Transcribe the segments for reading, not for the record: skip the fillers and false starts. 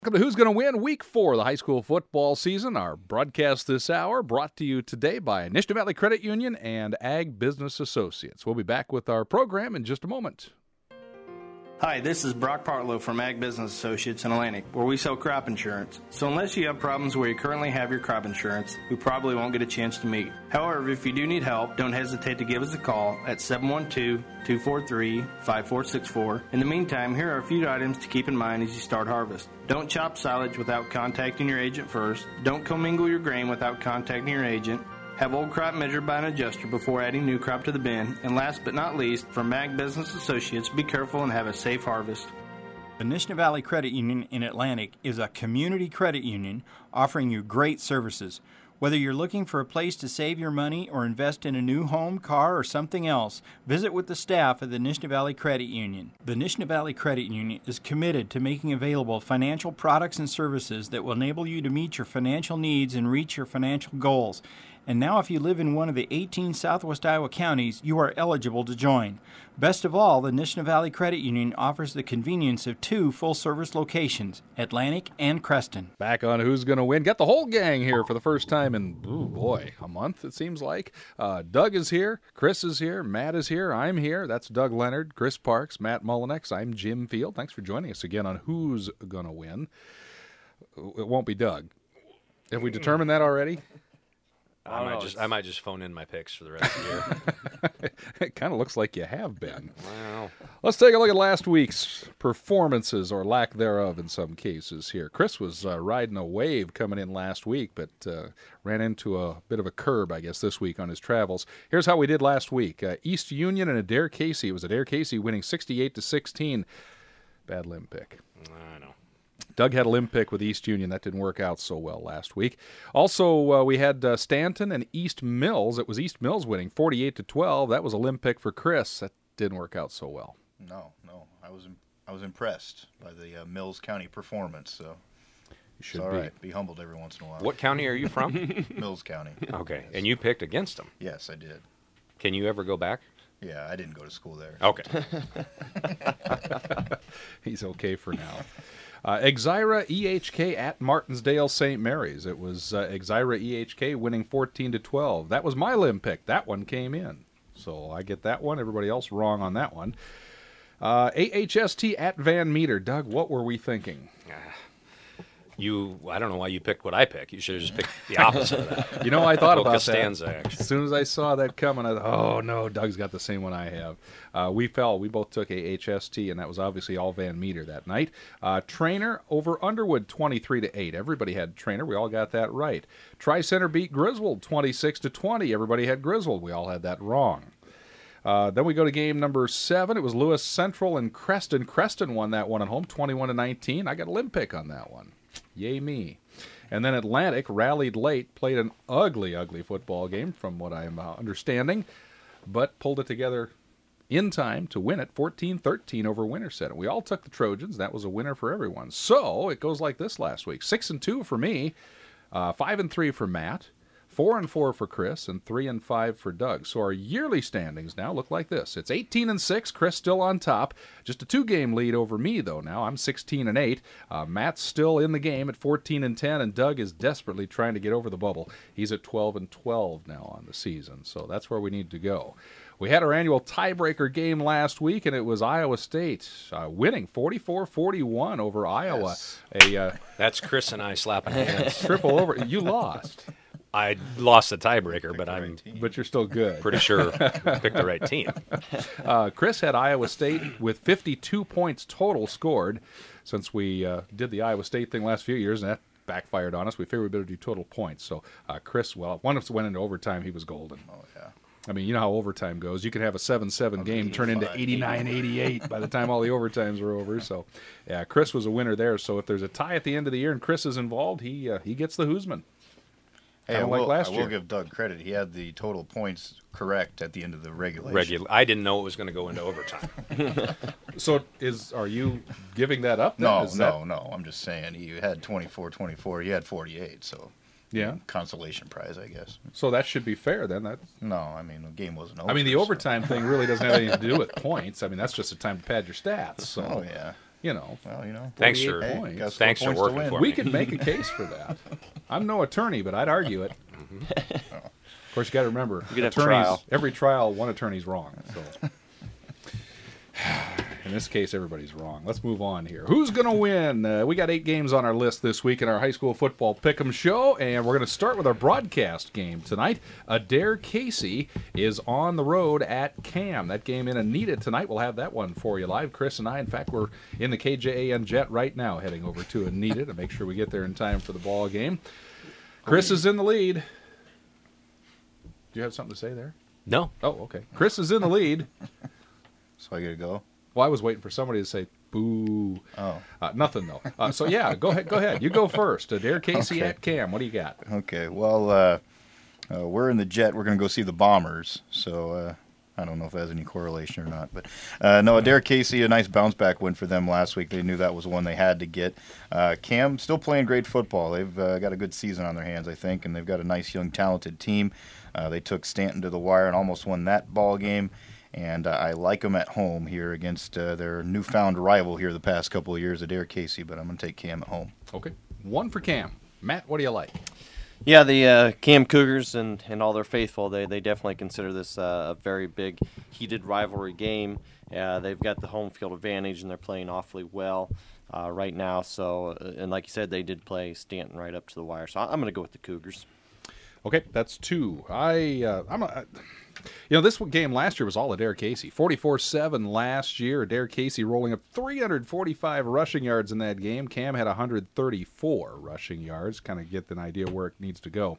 Welcome to Who's Going to Win Week 4 of the high school football season. Our broadcast this hour brought to you today by Nishnah Valley Credit Union and Ag Business Associates. We'll be back with our program in just a moment. Hi, this is Brock Partlow from Ag Business Associates in Atlantic, where we sell crop insurance. So unless you have problems where you currently have your crop insurance, we probably won't get a chance to meet. However, if you do need help, don't hesitate to give us a call at 712-243-5464. In the meantime, here are a few items to keep in mind as you start harvest. Don't chop silage without contacting your agent first. Don't commingle your grain without contacting your agent. Have old crop measured by an adjuster before adding new crop to the bin. And last but not least, from Ag Business Associates, be careful and have a safe harvest. The Nishnah Valley Credit Union in Atlantic is a community credit union offering you great services. Whether you're looking for a place to save your money or invest in a new home, car, or something else, visit with the staff at the Nishnah Valley Credit Union. The Nishnah Valley Credit Union is committed to making available financial products and services that will enable you to meet your financial needs and reach your financial goals. And now if you live in one of the 18 Southwest Iowa counties, you are eligible to join. Best of all, the Nishnah Valley Credit Union offers the convenience of 2 full-service locations, Atlantic and Creston. Back on Who's Going to Win. Got the whole gang here for the first time in, a month it seems like. Doug is here, Chris is here, Matt is here, I'm here. That's Doug Leonard, Chris Parks, Matt Mullinex. I'm Jim Field. Thanks for joining us again on Who's Going to Win. It won't be Doug. Have we determined that already? I might just phone in my picks for the rest of the year. It kind of looks like you have been. Wow. Let's take a look at last week's performances, or lack thereof in some cases here. Chris was riding a wave coming in last week, but ran into a bit of a curb, I guess, this week on his travels. Here's how we did last week. East Union and Adair Casey. It was Adair Casey winning 68-16. Bad limb pick. I know. Doug had a limb pick with East Union. That didn't work out so well last week. Also, we had Stanton and East Mills. It was East Mills winning 48-12. That was a limb pick for Chris. That didn't work out so well. No. I was impressed by the Mills County performance. So You should it's all be. right. Be humbled every once in a while. What county are you from? Mills County. Okay, Yes. and you picked against them. Yes, I did. Can you ever go back? Yeah, I didn't go to school there. Okay. He's okay for now. Exira EHK at Martinsdale St. Mary's. It was Exira EHK winning 14-12. That was my limb pick. That one came in. So I get that one. Everybody else wrong on that one. AHST at Van Meter. Doug, what were we thinking? I don't know why you picked what I picked. You should have just picked the opposite of that. You know, I thought about Costanza, that. actually. As soon as I saw that coming, I thought, oh, no, Doug's got the same one I have. We both took AHST, and that was obviously all Van Meter that night. Trainer over Underwood, 23-8. Everybody had Trainer. We all got that right. Tri-Center beat Griswold, 26-20. Everybody had Griswold. We all had that wrong. Then we go to game number 7. It was Lewis Central and Creston. Creston won that one at home, 21-19. I got a limb pick on that one. Yay me. And then Atlantic rallied late, played an ugly, ugly football game from what I'm understanding, but pulled it together in time to win it 14-13 over Winterset. We all took the Trojans. That was a winner for everyone. So it goes like this last week. 6-2 for me, 5-3 for Matt, 4-4 for Chris, and 3-5 for Doug. So our yearly standings now look like this. It's 18-6. Chris still on top. Just a 2-game lead over me, though. Now I'm 16-8. Matt's still in the game at 14-10, and Doug is desperately trying to get over the bubble. He's at 12-12 now on the season. So that's where we need to go. We had our annual tiebreaker game last week, and it was Iowa State winning 44-41 over Iowa. Yes. That's Chris and I slapping hands. Triple over. You lost. I lost the tiebreaker, but I'm But you're still good. pretty sure I picked the right team. Chris had Iowa State with 52 points total scored. Since we did the Iowa State thing last few years, and that backfired on us, we figured we better do total points. So Chris, one of us went into overtime. He was golden. Oh, yeah. I mean, you know how overtime goes. You can have a 7-7 game turn into 89-88 by the time all the overtimes are over. So, yeah, Chris was a winner there. So if there's a tie at the end of the year and Chris is involved, he gets the Hoosman. Hey, I like last will year. give Doug credit. He had the total points correct at the end of the regulation. I didn't know it was going to go into overtime. So are you giving that up? Then? No. I'm just saying he had 24-24. He had 48, so Yeah. Consolation prize, I guess. So that should be fair then. No, I mean, the game wasn't over. I mean, the overtime thing really doesn't have anything to do with points. I mean, that's just a time to pad your stats. So. Oh, yeah. you know. Well, you know. Thanks 48 for points. Got thanks for points to working win. for We me. can make a case for that. I'm no attorney, but I'd argue it. Of course, you got to remember, could have attorneys. trial. Every trial, one attorney's wrong. So, in this case, everybody's wrong. Let's move on here. Who's going to win? We got 8 games on our list this week in our high school football pick'em show, and we're going to start with our broadcast game tonight. Adair Casey is on the road at Cam. That game in Anita tonight. We'll have that one for you live. Chris and I, in fact, we're in the KJAN jet right now, heading over to Anita to make sure we get there in time for the ball game. Chris is in the lead. Do you have something to say there? No. Oh, okay. Chris is in the lead. So I got to go. Well, I was waiting for somebody to say boo. Oh. Nothing, though. So, yeah, go ahead. You go first. Adair Casey Okay. at Cam. What do you got? Okay. Well, we're in the jet. We're going to go see the Bombers. So I don't know if that has any correlation or not. But no, Adair Casey, a nice bounce back win for them last week. They knew that was one they had to get. Cam still playing great football. They've got a good season on their hands, I think, and they've got a nice, young, talented team. They took Stanton to the wire and almost won that ball game. And I like them at home here against their newfound rival here the past couple of years, Adair Casey, but I'm going to take Cam at home. Okay. 1 for Cam. Matt, what do you like? Yeah, the Cam Cougars and all their faithful, they definitely consider this a very big, heated rivalry game. They've got the home field advantage, and they're playing awfully well right now. So, and like you said, they did play Stanton right up to the wire. So I'm going to go with the Cougars. Okay, that's 2. This game last year was all Adair Casey. 44-7 last year. Adair Casey rolling up 345 rushing yards in that game. Cam had 134 rushing yards. Kind of get an idea where it needs to go.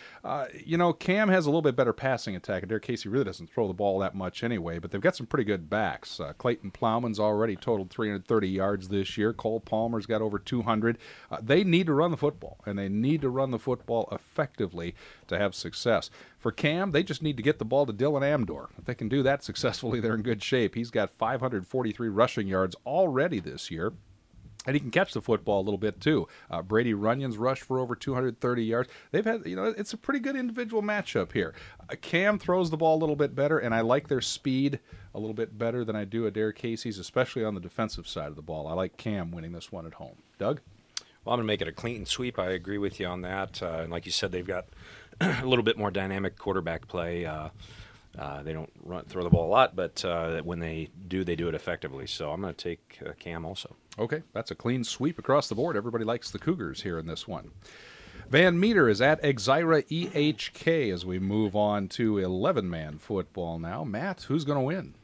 Cam has a little bit better passing attack. Adair Casey really doesn't throw the ball that much anyway, but they've got some pretty good backs. Clayton Plowman's already totaled 330 yards this year. Cole Palmer's got over 200. They need to run the football, and they need to run the football effectively to have success. For Cam, they just need to get the ball to Dylan Amdor. If they can do that successfully, they're in good shape. He's got 543 rushing yards already this year. And he can catch the football a little bit, too. Brady Runyon's rushed for over 230 yards. They've had, it's a pretty good individual matchup here. Cam throws the ball a little bit better, and I like their speed a little bit better than I do Adair Casey's, especially on the defensive side of the ball. I like Cam winning this one at home. Doug? Well, I'm going to make it a clean sweep. I agree with you on that. And like you said, they've got a little bit more dynamic quarterback play. They don't throw the ball a lot, but when they do it effectively. So I'm going to take Cam also. Okay, that's a clean sweep across the board. Everybody likes the Cougars here in this one. Van Meter is at Exira EHK as we move on to 11-man football now. Matt, who's going to win?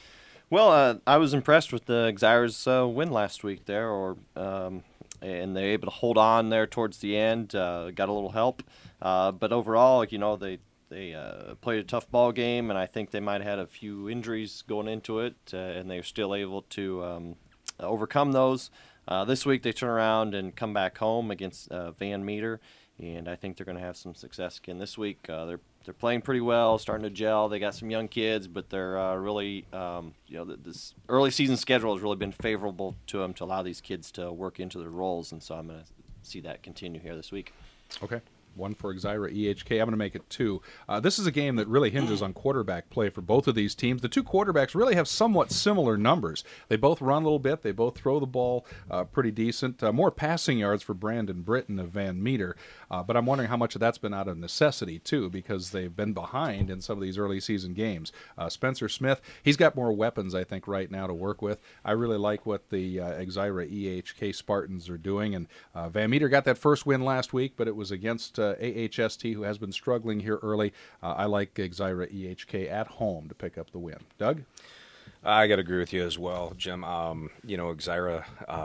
Well, I was impressed with the Exira's win last week there, and they're able to hold on there towards the end. Got a little help, but overall, they played a tough ball game, and I think they might have had a few injuries going into it, and they're still able to overcome those. This week they turn around and come back home against Van Meter, and I think they're going to have some success again this week. They're playing pretty well, starting to gel. They got some young kids, but they're really, this early season schedule has really been favorable to them to allow these kids to work into their roles, and so I'm going to see that continue here this week. Okay. 1 for Exira EHK. I'm going to make it 2. This is a game that really hinges on quarterback play for both of these teams. The two quarterbacks really have somewhat similar numbers. They both run a little bit. They both throw the ball pretty decent. More passing yards for Brandon Britton of Van Meter. But I'm wondering how much of that's been out of necessity, too, because they've been behind in some of these early season games. Spencer Smith, he's got more weapons, I think, right now to work with. I really like what the Exira EHK Spartans are doing. And Van Meter got that first win last week, but it was against AHST, who has been struggling here early. I like Exira EHK at home to pick up the win. Doug? I got to agree with you as well, Jim. Exira,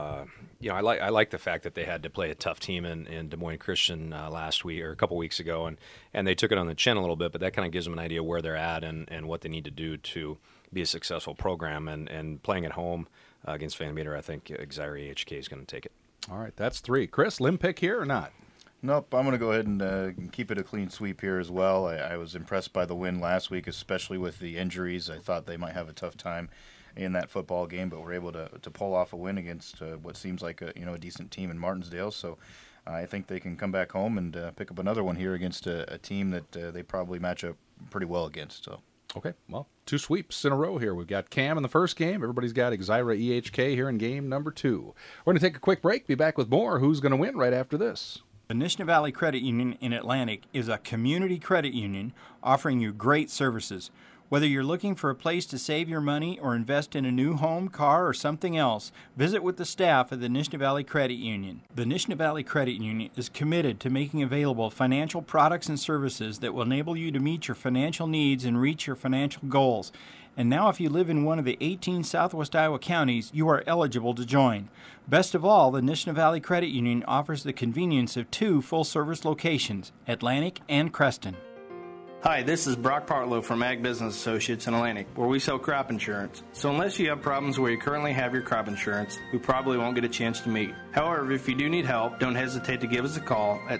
I like the fact that they had to play a tough team in Des Moines Christian last week or a couple weeks ago, and they took it on the chin a little bit, but that kind of gives them an idea where they're at and what they need to do to be a successful program. And playing at home against Van Meter, I think Exira EHK is going to take it. All right, that's 3. Chris, limb pick here or not? Nope, I'm going to go ahead and keep it a clean sweep here as well. I was impressed by the win last week, especially with the injuries. I thought they might have a tough time in that football game, but were able to pull off a win against what seems like a decent team in Martinsdale. So I think they can come back home and pick up another one here against a team that they probably match up pretty well against. So. Okay, well, 2 sweeps in a row here. We've got Cam in the first game. Everybody's got Exira EHK here in game number 2. We're going to take a quick break. Be back with more Who's Going to Win right after this. The Nishnah Valley Credit Union in Atlantic is a community credit union offering you great services. Whether you're looking for a place to save your money or invest in a new home, car, or something else, visit with the staff at the Nishnah Valley Credit Union. The Nishnah Valley Credit Union is committed to making available financial products and services that will enable you to meet your financial needs and reach your financial goals. And now if you live in one of the 18 Southwest Iowa counties, you are eligible to join. Best of all, the Nishnah Valley Credit Union offers the convenience of 2 full-service locations, Atlantic and Creston. Hi, this is Brock Partlow from Ag Business Associates in Atlantic, where we sell crop insurance. So unless you have problems where you currently have your crop insurance, we probably won't get a chance to meet. However, if you do need help, don't hesitate to give us a call at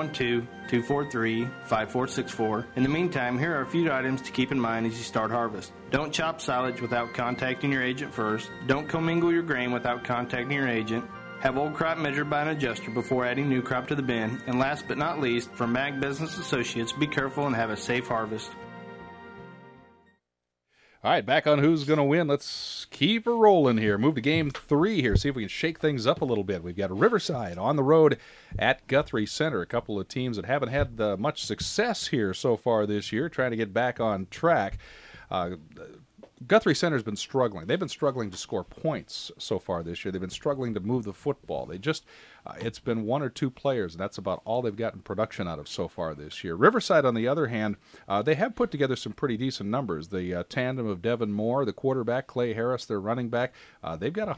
712-243-5464. In the meantime, here are a few items to keep in mind as you start harvest. Don't chop silage without contacting your agent first. Don't commingle your grain without contacting your agent. Have old crop measured by an adjuster before adding new crop to the bin. And last but not least, from Ag Business Associates, be careful and have a safe harvest. All right, back on Who's Going to Win. Let's keep it rolling here. Move to game 3 here, see if we can shake things up a little bit. We've got Riverside on the road at Guthrie Center. A couple of teams that haven't had much success here so far this year, trying to get back on track. Guthrie Center's been struggling. They've been struggling to score points so far this year. They've been struggling to move the football. It's been 1 or 2 players, and that's about all they've gotten production out of so far this year. Riverside, on the other hand, they have put together some pretty decent numbers. The tandem of Devin Moore, the quarterback, Clay Harris, their running back, they've got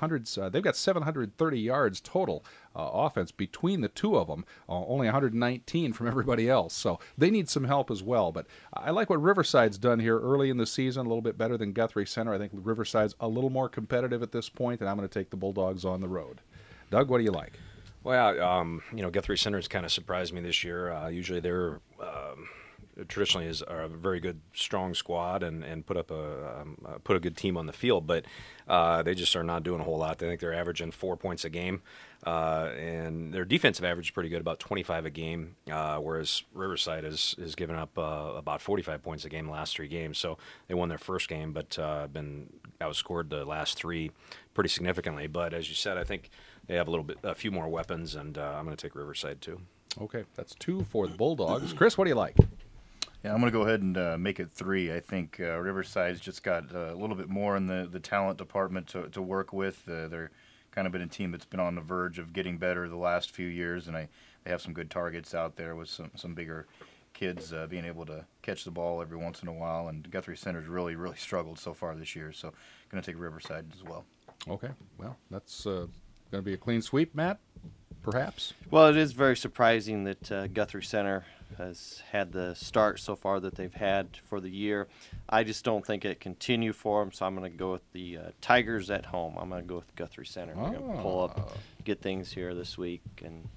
730 yards total offense between the two of them. Only 119 from everybody else, so they need some help as well. But I like what Riverside's done here early in the season, a little bit better than Guthrie Center. I think Riverside's a little more competitive at this point, and I'm going to take the Bulldogs on the road. Doug, what do you like? Well, Guthrie Center's kind of surprised me this year. Usually they're traditionally are a very good, strong squad and put a good team on the field, but they just are not doing a whole lot. I think they're averaging 4 points a game, and their defensive average is pretty good, about 25 a game, whereas Riverside has given up about 45 points a game the last 3 games. So they won their first game, but been outscored the last 3 pretty significantly. But as you said, I think they have a few more weapons, and I'm going to take Riverside too. Okay, that's 2 for the Bulldogs. Chris, what do you like? Yeah, I'm going to go ahead and make it 3. I think Riverside's just got a little bit more in the talent department to work with. They're kind of been a team that's been on the verge of getting better the last few years, and they have some good targets out there with some bigger kids being able to catch the ball every once in a while. And Guthrie Center's really, really struggled so far this year, so going to take Riverside as well. Okay, well, that's going to be a clean sweep, Matt, perhaps? Well, it is very surprising that Guthrie Center has had the start so far that they've had for the year. I just don't think it continue for them, so I'm going to go with the Tigers at home. I'm going to go with Guthrie Center. We're going to pull up, get things here this week, and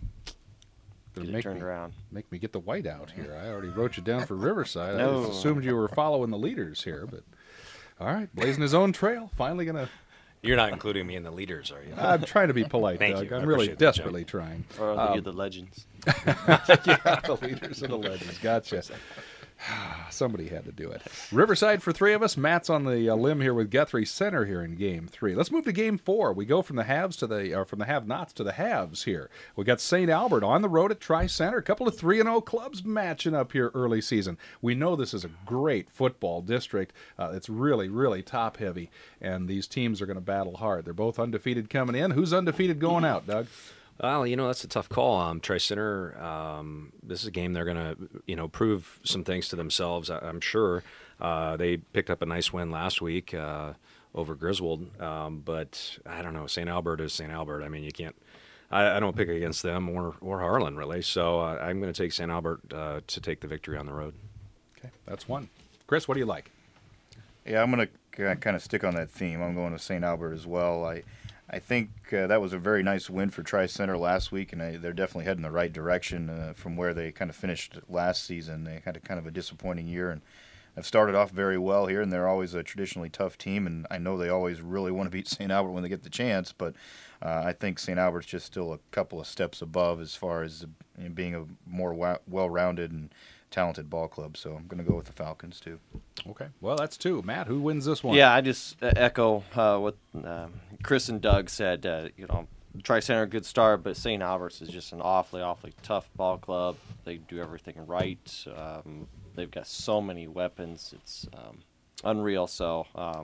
get it turned around. Make me get the white out here. I already wrote you down for Riverside. No. I just assumed you were following the leaders here, but all right, blazing his own trail. Finally going to... You're not including me in the leaders, are you? I'm trying to be polite, Thank Doug. you. I'm I really appreciate that, desperately trying. Or you're the legends. Yeah, the leaders and the legends. Gotcha. Somebody had to do it. Riverside for 3 of us. Matt's on the limb here with Guthrie Center here in Game 3. Let's move to Game 4. We go from the from the have-nots to the haves here. We got St. Albert on the road at Tri-Center. A couple of 3-0 clubs matching up here early season. We know this is a great football district. It's really, really top-heavy, and these teams are going to battle hard. They're both undefeated coming in. Who's undefeated going out, Doug? Well, that's a tough call. Tri-Center, this is a game they're going to, prove some things to themselves, I'm sure. They picked up a nice win last week over Griswold, but I don't know. St. Albert is St. Albert. I mean, you can't – I don't pick against them or Harlan, really. So I'm going to take St. Albert to take the victory on the road. Okay, that's 1. Chris, what do you like? Yeah, I'm going to kind of stick on that theme. I'm going to St. Albert as well. I think that was a very nice win for Tri-Center last week, and they're definitely heading the right direction from where they kind of finished last season. They had kind of a disappointing year, and have started off very well here, and they're always a traditionally tough team, and I know they always really want to beat St. Albert when they get the chance, but I think St. Albert's just still a couple of steps above as far as being a more well-rounded and talented ball club, so I'm going to go with the Falcons too. Okay, well, that's 2. Matt, who wins this one? Yeah, I just echo what Chris and Doug said. Tri-Center, good start, but St. Albert's is just an awfully tough ball club. They do everything right. They've got so many weapons. It's unreal. So,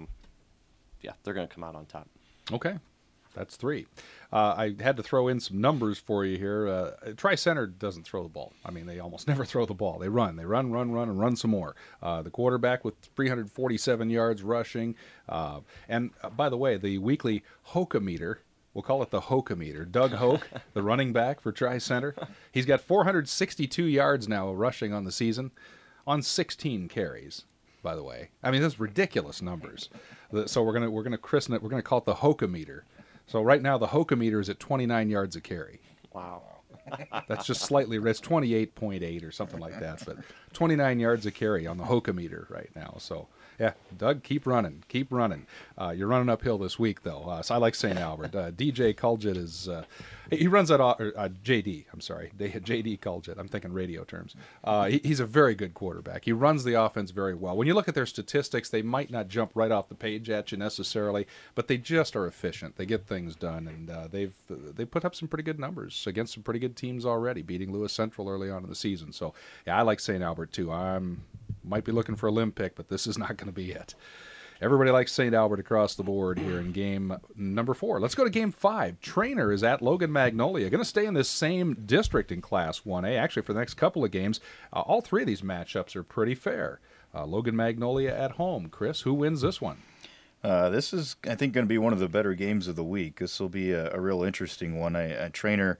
they're going to come out on top. Okay, that's 3. I had to throw in some numbers for you here. Tri-Center doesn't throw the ball. I mean, they almost never throw the ball. They run, and run some more. The quarterback with 347 yards rushing. And by the way, the weekly Hoka-meter, we'll call it the Hoka-meter. Doug Hoke, the running back for Tri-Center, he's got 462 yards now rushing on the season on 16 carries. By the way, I mean, that's ridiculous numbers. So we're gonna christen it. We're gonna call it the Hoka-meter. So right now the Hoka-meter is at 29 yards a carry. Wow. That's just slightly. It's 28.8 or something like that, but 29 yards a carry on the Hoka-meter right now. So yeah, Doug, keep running. You're running uphill this week though. So I like St. Albert. DJ Kuljet is. He runs that. JD. I'm sorry, JD Kuljet. I'm thinking radio terms. He's a very good quarterback. He runs the offense very well. When you look at their statistics, they might not jump right off the page at you necessarily, but they just are efficient. They get things done, and they put up some pretty good numbers against some pretty good teams already, beating Lewis Central early on in the season. So yeah, I like St. Albert too. Might be looking for a limb pick, but this is not going to be it. Everybody likes St. Albert across the board here in game number 4. Let's go to game 5. Trainer is at Logan Magnolia. Going to stay in this same district in Class 1A. Actually, for the next couple of games, all 3 of these matchups are pretty fair. Logan Magnolia at home. Chris, who wins this one? This is, I think, going to be one of the better games of the week. This will be a real interesting one. Trainer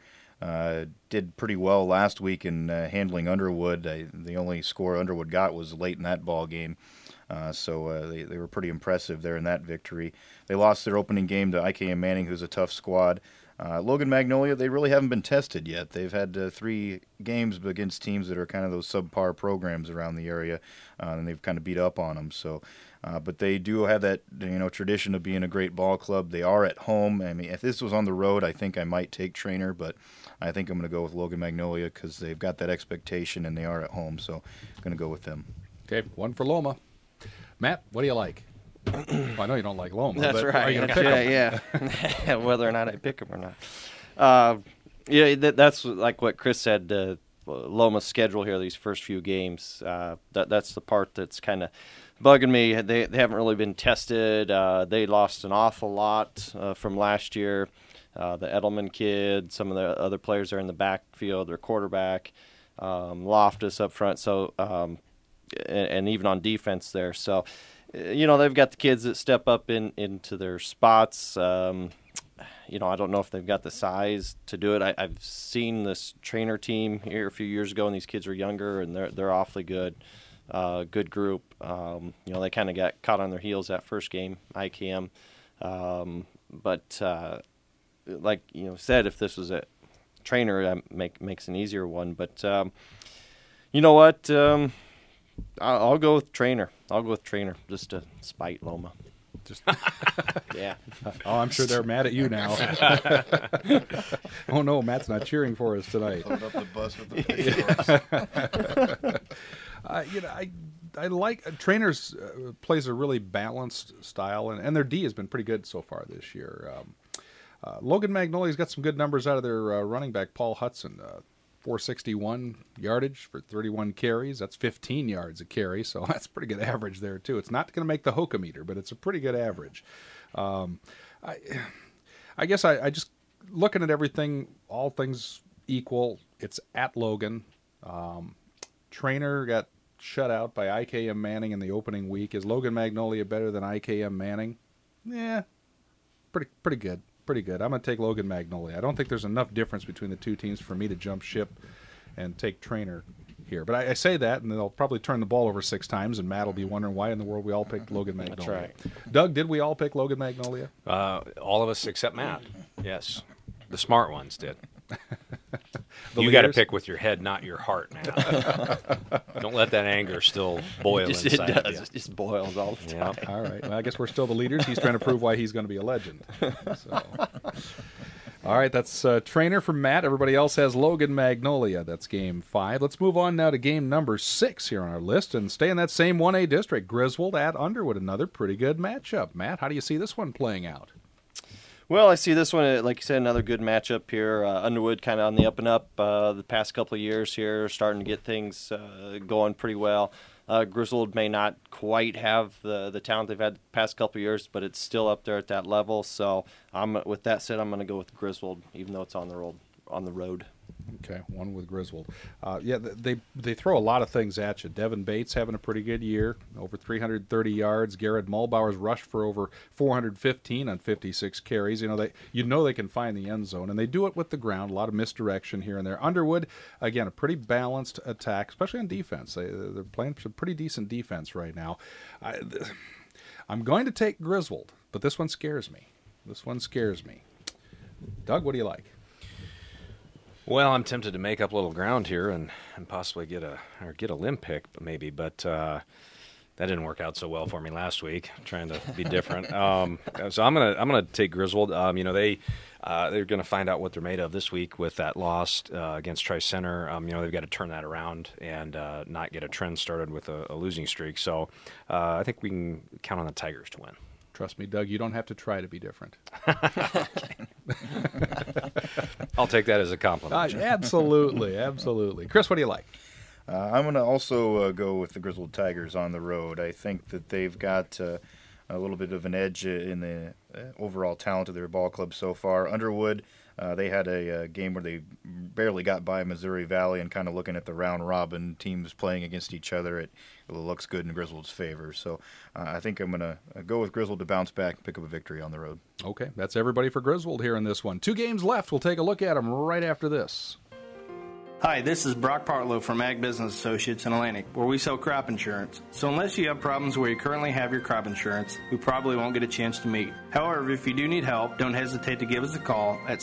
did pretty well last week in handling Underwood. The only score Underwood got was late in that ball game. So they were pretty impressive there in that victory. They lost their opening game to IKM Manning, who's a tough squad. Logan Magnolia, they really haven't been tested yet. They've had 3 games against teams that are kind of those subpar programs around the area, and they've kind of beat up on them. So, but they do have that tradition of being a great ball club. They are at home. I mean, if this was on the road, I think I might take Trainer, but I think I'm going to go with Logan Magnolia because they've got that expectation and they are at home. So, I'm going to go with them. Okay, 1 for Loma. Matt, what do you like? Well, I know you don't like Loma. That's but right. Are you going to pick them? Yeah. Whether or not I pick them or not. That's like what Chris said. Loma's schedule here, these first few games, that's the part that's kind of bugging me. They haven't really been tested. They lost an awful lot from last year. The Edelman kid, some of the other players are in the backfield, their quarterback, Loftus up front. So, and even on defense there. So, they've got the kids that step up into their spots. I don't know if they've got the size to do it. I've seen this Trainer team here a few years ago, and these kids are younger, and they're awfully good. Good group. They kind of got caught on their heels that first game, IKM. But like said, if this was a Trainer, that makes an easier one. But you know what? I'll go with Trainer. Just to spite Loma. Yeah. Oh, I'm sure they're mad at you now. Oh no, Matt's not cheering for us tonight. Load up the bus with the I like Trainer's plays a really balanced style, and their D has been pretty good so far this year. Logan Magnolia's got some good numbers out of their running back Paul Hudson. 461 yardage for 31 carries. That's 15 yards a carry, so that's pretty good average there too. It's not going to make the Hoka-meter, but it's a pretty good average. I guess I just looking at everything, all things equal, it's at Logan. Trainer got shut out by IKM Manning in the opening week. Is Logan Magnolia better than IKM Manning? Yeah, pretty good. Pretty good. I'm going to take Logan Magnolia. I don't think there's enough difference between the two teams for me to jump ship and take Trainer here. But I say that, and they'll probably turn the ball over 6 times, and Matt will be wondering why in the world we all picked Logan Magnolia. That's right. Doug, did we all pick Logan Magnolia? All of us except Matt. Yes. The smart ones did. You got to pick with your head, not your heart, man. Don't let that anger still boil inside. It does. It just boils all the time. All right. Well, I guess we're still the leaders. He's trying to prove why he's going to be a legend. So. All right, that's trainer from Matt. Everybody else has Logan Magnolia. That's game 5. Let's move on now to game number 6 here on our list and stay in that same 1A district. Griswold at Underwood, another pretty good matchup. Matt, how do you see this one playing out? Well, I see this one, like you said, another good matchup here. Underwood kind of on the up and up the past couple of years here, starting to get things going pretty well. Griswold may not quite have the talent they've had the past couple of years, but it's still up there at that level. So, with that said, I'm going to go with Griswold, even though it's on the road. Okay, one with Griswold. They throw a lot of things at you. Devin Bates having a pretty good year, over 330 yards. Garrett Mulbauer's rushed for over 415 on 56 carries. They can find the end zone, and they do it with the ground. A lot of misdirection here and there. Underwood, again, a pretty balanced attack, especially on defense. They're playing some pretty decent defense right now. I'm going to take Griswold, but this one scares me. Doug, what do you like? Well, I'm tempted to make up a little ground here and possibly get a limb pick, but that didn't work out so well for me last week. I'm trying to be different, so I'm gonna take Griswold. They're gonna find out what they're made of this week with that loss against Tri-Center. They've got to turn that around and not get a trend started with a losing streak. So I think we can count on the Tigers to win. Trust me, Doug, you don't have to try to be different. I'll take that as a compliment. Absolutely. Chris, what do you like? I'm going to also go with the Griswold Tigers on the road. I think that they've got a little bit of an edge in the overall talent of their ball club so far. Underwood, they had a game where they barely got by Missouri Valley, and kind of looking at the round robin teams playing against each other, it looks good in Griswold's favor. So I think I'm going to go with Griswold to bounce back and pick up a victory on the road. Okay, that's everybody for Griswold here in this one. 2 games left. We'll take a look at them right after this. Hi, this is Brock Partlow from Ag Business Associates in Atlantic, where we sell crop insurance. So unless you have problems where you currently have your crop insurance, we probably won't get a chance to meet. However, if you do need help, don't hesitate to give us a call at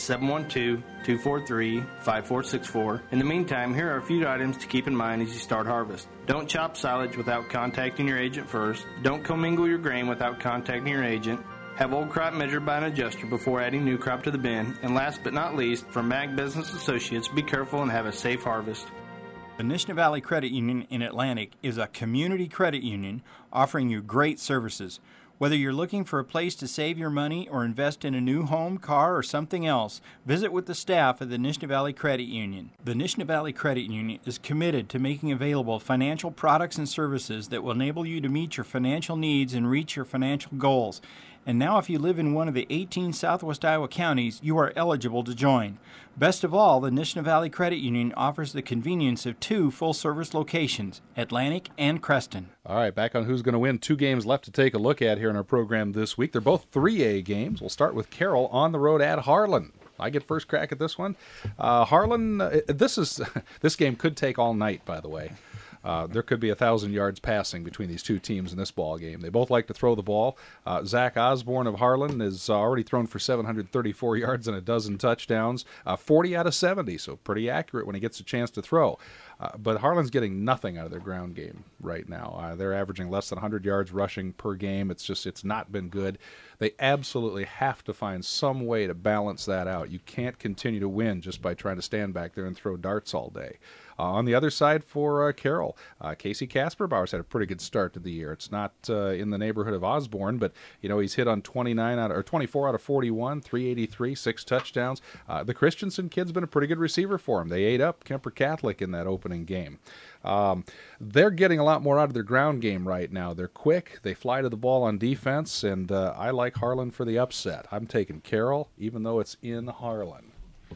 712-243-5464. In the meantime, here are a few items to keep in mind as you start harvest. Don't chop silage without contacting your agent first. Don't commingle your grain without contacting your agent. Have old crop measured by an adjuster before adding new crop to the bin. And last but not least, from Ag Business Associates, be careful and have a safe harvest. The Nishna Valley Credit Union in Atlantic is a community credit union offering you great services. Whether you're looking for a place to save your money or invest in a new home, car, or something else, visit with the staff of the Nishna Valley Credit Union. The Nishna Valley Credit Union is committed to making available financial products and services that will enable you to meet your financial needs and reach your financial goals. And now if you live in one of the 18 Southwest Iowa counties, you are eligible to join. Best of all, the Nishna Valley Credit Union offers the convenience of 2 full-service locations, Atlantic and Creston. All right, back on Who's Going to Win. 2 games left to take a look at here in our program this week. They're both 3A games. We'll start with Carroll on the road at Harlan. I get first crack at this one. Harlan, this game could take all night, by the way. There could be 1,000 yards passing between these 2 teams in this ball game. They both like to throw the ball. Zach Osborne of Harlan has already thrown for 734 yards and a dozen touchdowns, 40 out of 70, so pretty accurate when he gets a chance to throw. But Harlan's getting nothing out of their ground game right now. They're averaging less than 100 yards rushing per game. It's not been good. They absolutely have to find some way to balance that out. You can't continue to win just by trying to stand back there and throw darts all day. On the other side for Carroll, Casey Kasperbauer's had a pretty good start to the year. It's not in the neighborhood of Osborne, but he's hit on 24 out of 41, 383, 6 touchdowns. The Christensen kid's been a pretty good receiver for him. They ate up Kemper Catholic in that opening game. They're getting a lot more out of their ground game right now. They're quick. They fly to the ball on defense, and I like Harlan for the upset. I'm taking Carroll, even though it's in Harlan.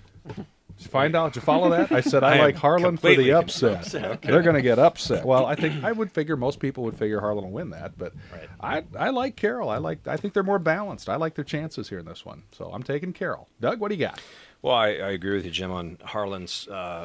Did you find out? Did you follow that? I said I like Harlan for the upset. Okay. They're going to get upset. Well, I would figure most people would figure Harlan will win that, but right. I like Carroll. I think they're more balanced. I like their chances here in this one, so I'm taking Carroll. Doug, what do you got? Well, I agree with you, Jim, on Harlan's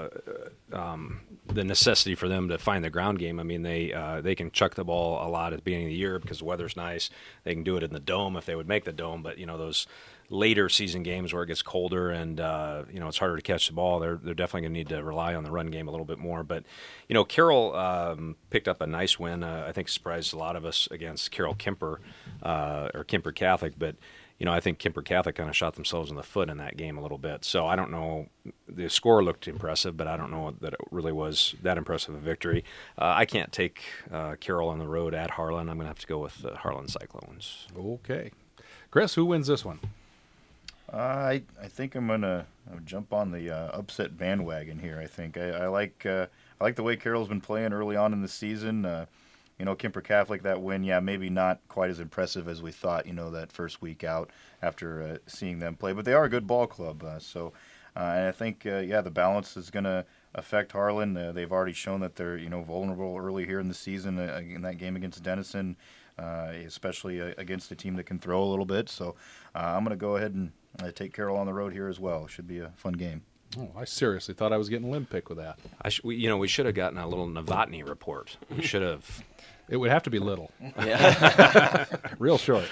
the necessity for them to find the ground game. I mean, they can chuck the ball a lot at the beginning of the year because the weather's nice. They can do it in the dome if they would make the dome, but those later season games where it gets colder and it's harder to catch the ball, they're definitely going to need to rely on the run game a little bit more. But Carroll picked up a nice win. I think surprised a lot of us against Carroll Kemper or Kemper Catholic, but. I think Kemper Catholic kind of shot themselves in the foot in that game a little bit. So I don't know. The score looked impressive, but I don't know that it really was that impressive a victory. I can't take Carroll on the road at Harlan. I'm going to have to go with the Harlan Cyclones. Okay. Chris, who wins this one? I think I'm gonna jump on the upset bandwagon here. I think I like the way Carroll's been playing early on in the season. Kemper Catholic, that win, maybe not quite as impressive as we thought, that first week out after seeing them play. But they are a good ball club. And I think, the balance is going to affect Harlan. They've already shown that they're, vulnerable early here in the season in that game against Denison, especially against a team that can throw a little bit. So I'm going to go ahead and take Carroll on the road here as well. Should be a fun game. Oh, I seriously thought I was getting limp pick with that. We should have gotten a little Novotny report. We should have. It would have to be little. Yeah. Real short.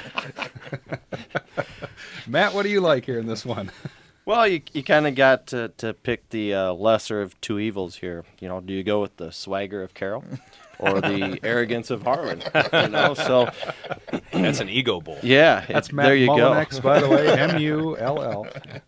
Matt, what do you like here in this one? Well, you kind of got to pick the lesser of two evils here. Do you go with the swagger of Carroll or the arrogance of Harlan? So that's an ego bowl. Yeah, that's Matt there you Mullinex, go. By the way, M-U-L-L.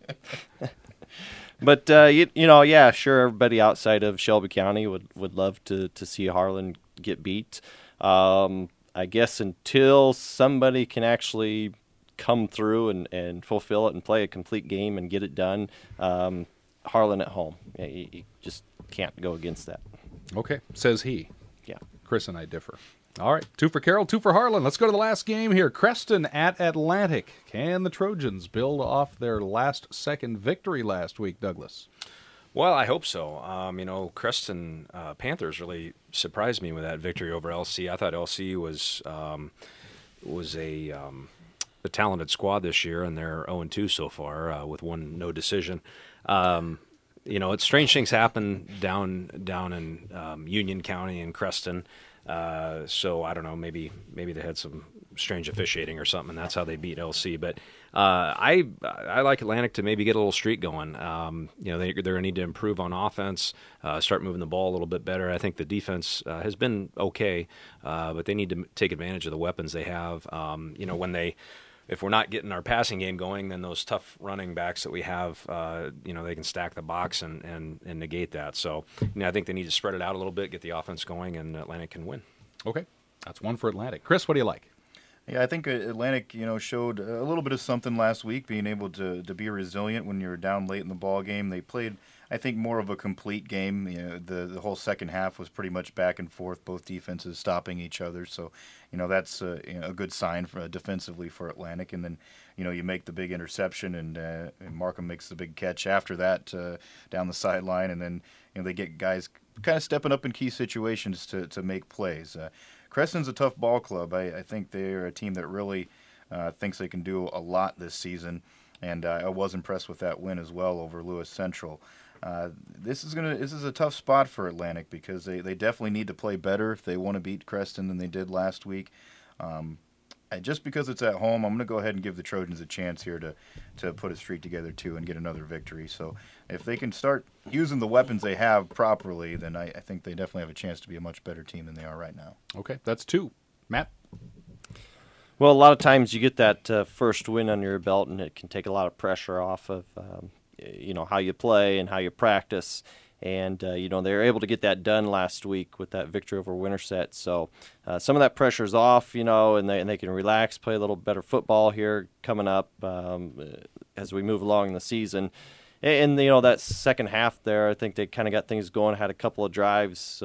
But sure, everybody outside of Shelby County would love to see Harlan get beat. I guess until somebody can actually come through and fulfill it and play a complete game and get it done, Harlan at home. You just can't go against that. Okay, says he. Yeah. Chris and I differ. All right, 2 for Carroll, 2 for Harlan. Let's go to the last game here. Creston at Atlantic. Can the Trojans build off their second victory last week, Douglas? Well, I hope so. Creston Panthers really surprised me with that victory over LC. I thought LC was a talented squad this year, and they're 0-2 so far with one no decision. It's strange things happen down in Union County and Creston. So I don't know. Maybe they had some strange officiating or something, and that's how they beat LC. But I like Atlantic to maybe get a little streak going. They're going to need to improve on offense, start moving the ball a little bit better. I think the defense has been okay, but they need to take advantage of the weapons they have. If we're not getting our passing game going, then those tough running backs that we have, they can stack the box and negate that. So, I think they need to spread it out a little bit, get the offense going, and Atlantic can win. Okay, that's 1 for Atlantic. Chris, what do you like? Yeah, I think Atlantic, showed a little bit of something last week, being able to be resilient when you're down late in the ball game. They played, I think, more of a complete game. The whole second half was pretty much back and forth, both defenses stopping each other. So, that's a good sign defensively for Atlantic. And then, you make the big interception, and Markham makes the big catch after that down the sideline, and then they get guys kind of stepping up in key situations to make plays. Creston's a tough ball club. I think they're a team that really thinks they can do a lot this season, and I was impressed with that win as well over Lewis Central. This is a tough spot for Atlantic because they definitely need to play better if they want to beat Creston than they did last week. Just because it's at home, I'm going to go ahead and give the Trojans a chance here to put a streak together too and get another victory. So if they can start using the weapons they have properly, then I think they definitely have a chance to be a much better team than they are right now. Okay, that's 2. Matt? Well, a lot of times you get that first win under your belt, and it can take a lot of pressure off of how you play and how you practice. And, they were able to get that done last week with that victory over Winterset. So some of that pressure's off, and they can relax, play a little better football here coming up as we move along in the season. And, that second half there, I think they kind of got things going, had a couple of drives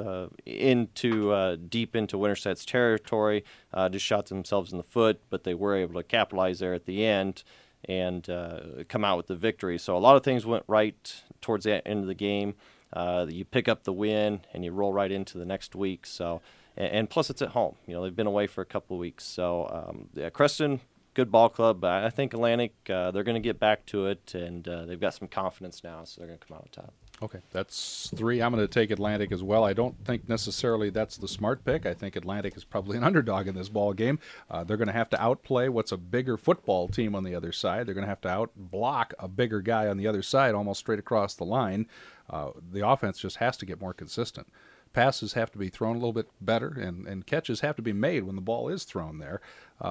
deep into Winterset's territory, just shot themselves in the foot, but they were able to capitalize there at the end and come out with the victory. So a lot of things went right towards the end of the game. You pick up the win and you roll right into the next week. So, and plus it's at home. They've been away for a couple of weeks. So, Creston, good ball club. But I think Atlantic, they're going to get back to it, and they've got some confidence now, so they're going to come out on top. Okay, that's 3. I'm going to take Atlantic as well. I don't think necessarily that's the smart pick. I think Atlantic is probably an underdog in this ball game. They're going to have to outplay what's a bigger football team on the other side. They're going to have to outblock a bigger guy on the other side almost straight across the line. The offense just has to get more consistent. Passes have to be thrown a little bit better, and catches have to be made when the ball is thrown there.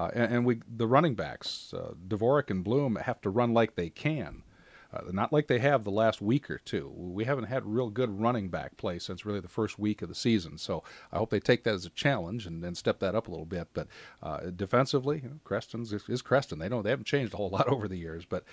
The running backs, Dvorak and Bloom, have to run like they can. Not like they have the last week or two. We haven't had real good running back play since really the first week of the season. So I hope they take that as a challenge and step that up a little bit. But defensively, Creston's is Creston. They haven't changed a whole lot over the years. But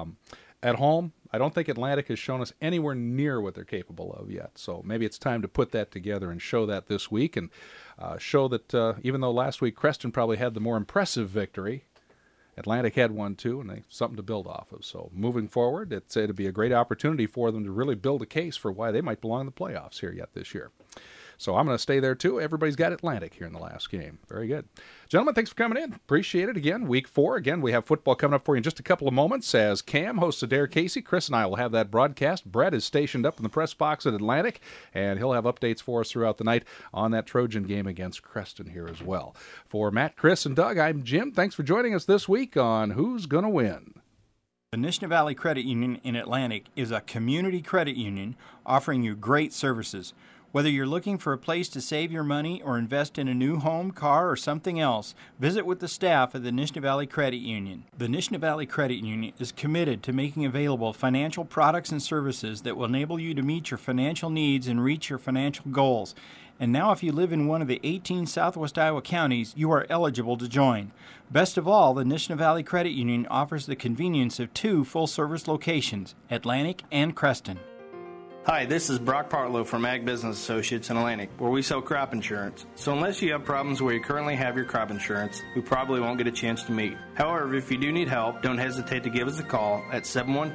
at home, I don't think Atlantic has shown us anywhere near what they're capable of yet. So maybe it's time to put that together and show that this week, and show that even though last week Creston probably had the more impressive victory, Atlantic had one too, and they something to build off of. So moving forward, it'd be a great opportunity for them to really build a case for why they might belong in the playoffs here yet this year. So I'm going to stay there too. Everybody's got Atlantic here in the last game. Very good. Gentlemen, thanks for coming in. Appreciate it. Again, week 4. Again, we have football coming up for you in just a couple of moments as Cam hosts Adair Casey. Chris and I will have that broadcast. Brett is stationed up in the press box at Atlantic, and he'll have updates for us throughout the night on that Trojan game against Creston here as well. For Matt, Chris, and Doug, I'm Jim. Thanks for joining us this week on Who's Gonna Win. The Nishnah Valley Credit Union in Atlantic is a community credit union offering you great services. Whether you're looking for a place to save your money or invest in a new home, car, or something else, visit with the staff at the Nishnah Valley Credit Union. The Nishnah Valley Credit Union is committed to making available financial products and services that will enable you to meet your financial needs and reach your financial goals. And now if you live in one of the 18 Southwest Iowa counties, you are eligible to join. Best of all, the Nishnah Valley Credit Union offers the convenience of 2 full-service locations, Atlantic and Creston. Hi, this is Brock Partlow from Ag Business Associates in Atlantic, where we sell crop insurance. So unless you have problems where you currently have your crop insurance, we probably won't get a chance to meet. However, if you do need help, don't hesitate to give us a call at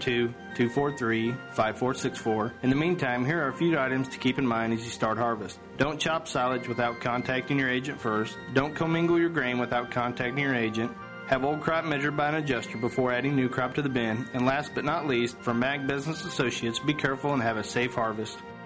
712-243-5464. In the meantime, here are a few items to keep in mind as you start harvest. Don't chop silage without contacting your agent first. Don't commingle your grain without contacting your agent. Have old crop measured by an adjuster before adding new crop to the bin. And last but not least, from Ag Business Associates, be careful and have a safe harvest.